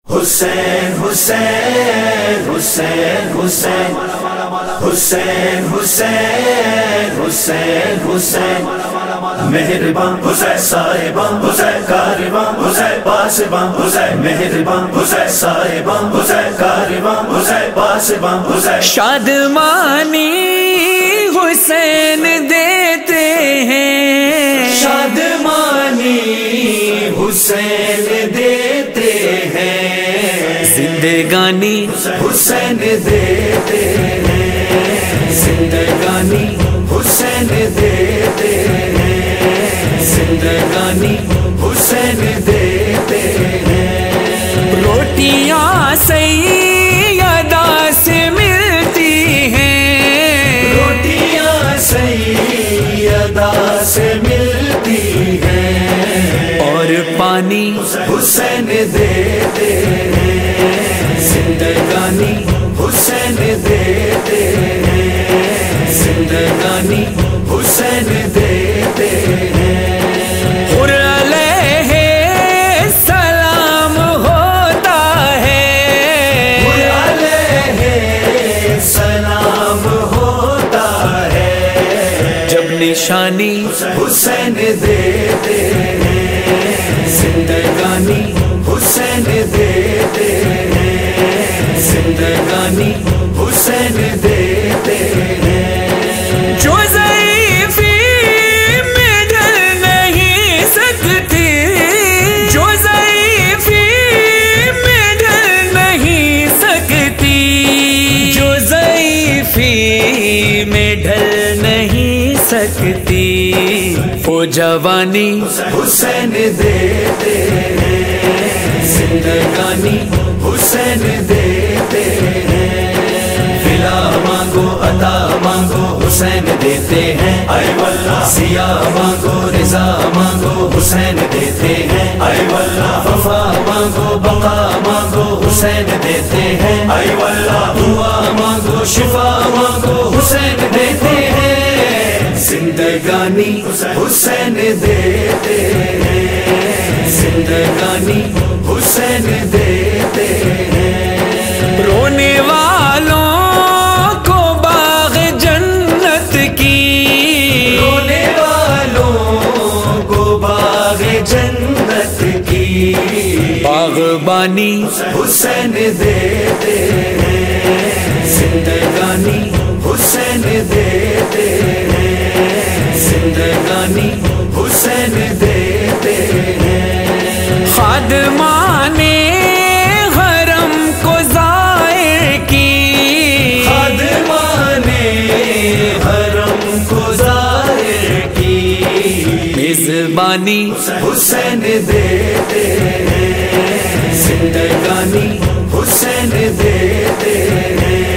حسین حسین حسین حسین حسین حسین حسین حسین مہربان حسین صاحبان حسین کاروان حسین پاسبان حسین مہربان حسین صاحبان حسین کاروان حسین پاسبان حسین شادمانی حسین دیتے ہیں، شادمانی حسین دیتے ہیں، زندگانی حسین دیتے ہیں، زندگانی حسین دیتے ہیں، زندگانی حسین دیتے ہیں۔ روٹیاں سیدہ سے ملتی ہیں، روٹیاں سیدہ سے ملتی ہیں، اور پانی حسین دیتے ہیں، زندگانی حسین دیتے ہیں، زندگانی حسین دیتے ہیں۔ اور علیہ السلام ہوتا ہے، اور علیہ السلام ہوتا ہے، جب نشانی حسین دیتے ہیں، زندگانی حسین دیتے ہیں، زندگانی حسین دیتے ہیں۔ جو ضعیفی میں ڈل نہیں سکتی، جو ضعیفی میں ڈل نہیں سکتی، جو ضعیفی میں ڈھل نہیں سکتی، وہ جوانی حسین دیتے ہیں، زندگانی حسین دیتے ہیں۔ فلا مانگو عطا مانگو حسین دیتے ہیں، اے واللہ سیاہ مانگو رضا مانگو حسین دیتے ہیں، اے واللہ وفا مانگو بقا مانگو حسین دیتے ہیں، اے واللہ دعا مانگو شفا مانگو حسین دیتے ہیں، زندگانی حسین دیتے ہیں، زندگانی حسین دیتے ہیں۔ رونے والوں کو باغ جنت کی، رونے والوں کو باغ جنت کی باغبانی حسین دیتے ہیں، زندگانی حسین دیتے ہیں، زندگانی حسین دیتے ہیں۔ خادمان حرم کو ظاہر کی، خادمان حرم کو ظاہر کی میزبانی حسین دیتے ہیں، زندگانی حسین دیتے ہیں،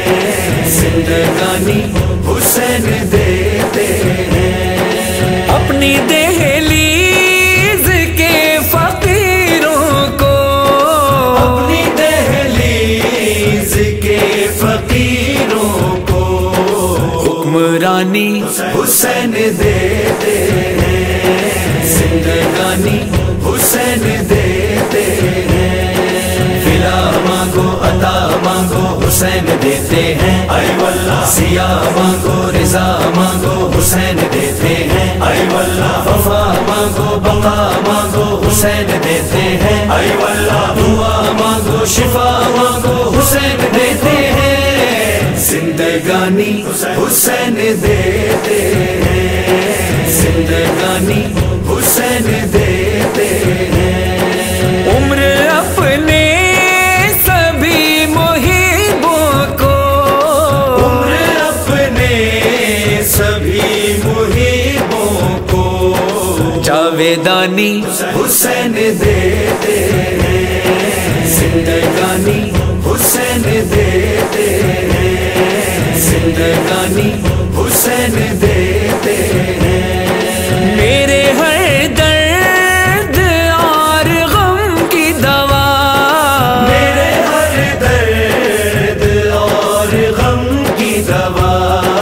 زندگانی حسین دیتے ہیں۔ اپنی دہلیز کے فقیروں کو، اپنی دہلیز کے فقیروں کو حکمرانی حسین دیتے ہیں، زندگانی حسین دیتے ہیں۔ فلا مانگو عطا مانگو حسین دیتے ہیں، اے واللہ سیاہ مانگو رضا مانگو حسین دیتے ہیں، اے واللہ وفا مانگو بقا مانگو حسین دیتے ہیں، اے واللہ دعا مانگو شفا مانگو حسین دیتے ہیں، زندگانی حسین دیتے ہیں، زندگانی حسین دیتے ہیں۔ عمر اپنے سبھی محبوں کو، عمر اپنے سبھی محبوں کو جاویدانی حسین دیتے ہیں، زندگانی حسین دیتے ہیں، زندگانی حسین دیتے ہیں۔ میرے ہر درد اور غم کی دوا، میرے ہر درد اور غم کی دوا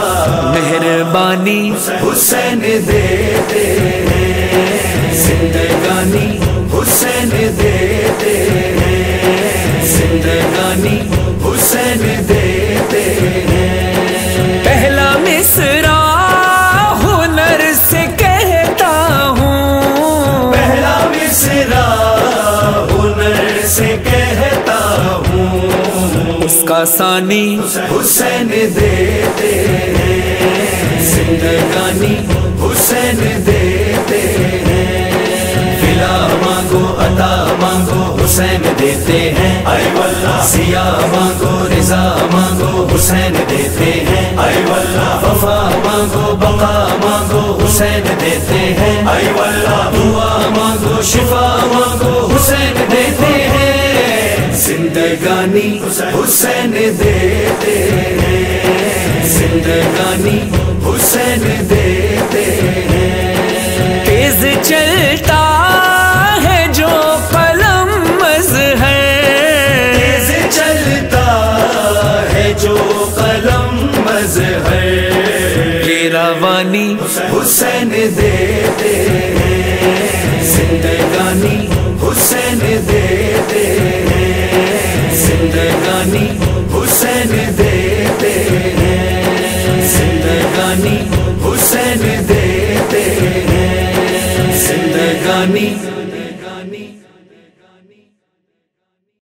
مہربانی حسین دیتے ہیں، زندگانی حسین دیتے ہیں، زندگانی حسین دیتے ہیں۔ پہلا مصرع ہنر سے کہتا ہوں، پہلا مصرع ہنر سے کہتا ہوں، اس کا ثانی حسین دیتے ہیں۔ زندگانی حسین دیتے ہیں۔ فلا مانگو عطا مانگو حسین دیتے ہیں، اے واللہ سیاہ مانگو رضا مانگو حسین دیتے ہیں، اے واللہ وفا مانگو بقا مانگو حسین دیتے ہیں، اے واللہ دعا مانگو شفا مانگو حسین دیتے ہیں۔ زندگانی حسین دیتے ہیں۔ زندگانی حسین دیتے ہیں۔ تیز چلتا ہے جو قلم مظہر، تیز چلتا ہے جو قلم مظہر، یہ روانی حسین دیتے ہیں۔ زندگانی حسین دیتے ہیں۔ زندگانی حسین دیتے ہیں۔ زندگانی حسین دیتے ہیں۔ زندگانی